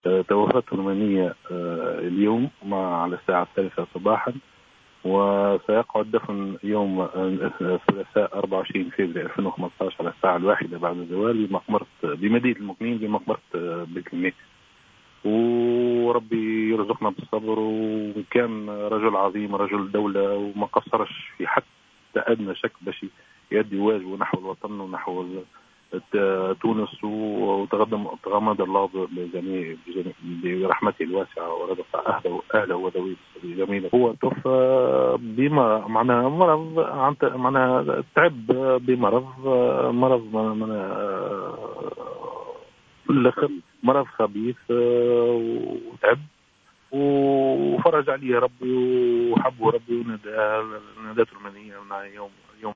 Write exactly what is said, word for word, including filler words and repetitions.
توفته المنية اليوم مع على الساعة الثالثة صباحا، وسيقعد دفن يوم الثلاثاء أربعة وعشرين فبراير ألفين وخمسة عشر على الساعة الواحدة بعد الزوال بمقبرة بمدينة المقيمين بمقبرة بيت الميت. وربي يرزقنا بالصبر، وكان رجل عظيم رجل دولة وما قصرش في حتى أدنى شك باش يؤدي واجبه نحو الوطن ونحو تونس، وتغضم تغمد الله بجميع برحمته الواسعة ورزق أهله أهله وذويه جميلة. هو توفى بما معناها مرض عن معناها تعب بمرض مرض من مرض خبيث وتعب، وفرج عليه ربي وحبه ربي وناداته المنية يوم يوم